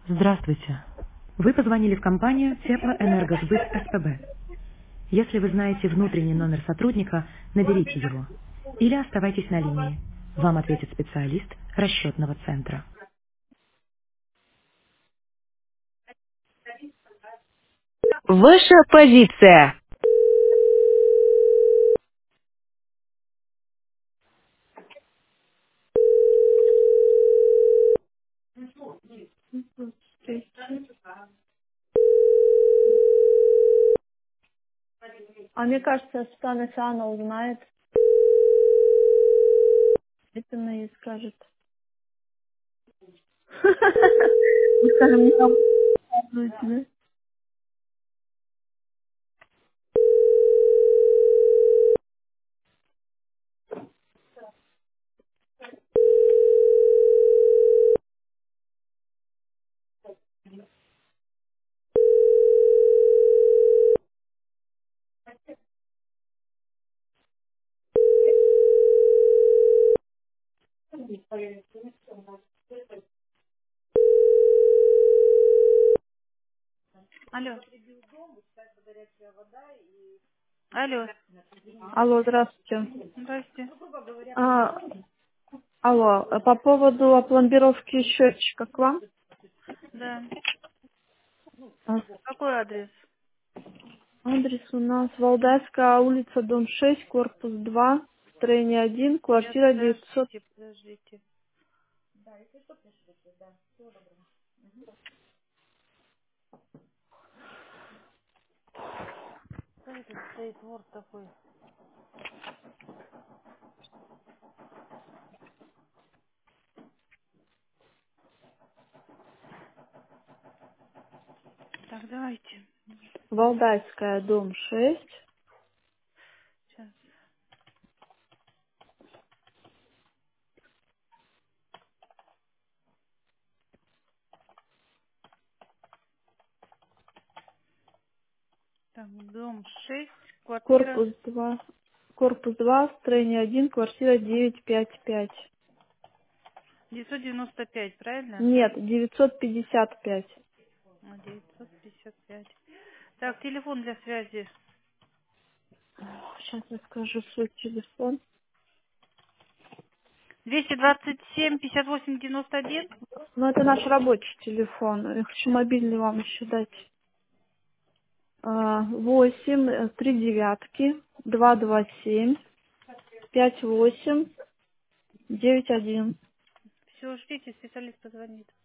Здравствуйте. Вы позвонили в компанию Теплоэнергосбыт СПБ. Если вы знаете внутренний номер сотрудника, наберите его. Или оставайтесь на линии. Вам ответит специалист расчетного центра. Ваша позиция. А мне кажется, Светлана Исановна узнает, действительно ей скажет. Мы скажем, не там да? Алло. Алло. Алло, здравствуйте. Здрасте. А, алло, по поводу опломбировки счетчика к вам? Да. А, Какой адрес? Адрес у нас Валдайская улица, дом 6, корпус 2, строение 1, Сейчас, квартира 900. подождите. Что это стоит вор такой? Так, давайте. Валдайская, дом 6, Сейчас. Так, дом 6, квартира корпус 2, корпус 2, строение 1, квартира 955. 995, правильно? Нет, 955. 955. Так, телефон для связи. Сейчас я скажу свой телефон. 227 58 91. Ну, это наш рабочий телефон. Я хочу мобильный вам еще дать. 8, 3 девятки, 227, 58, 91. Все, ждите, специалист позвонит.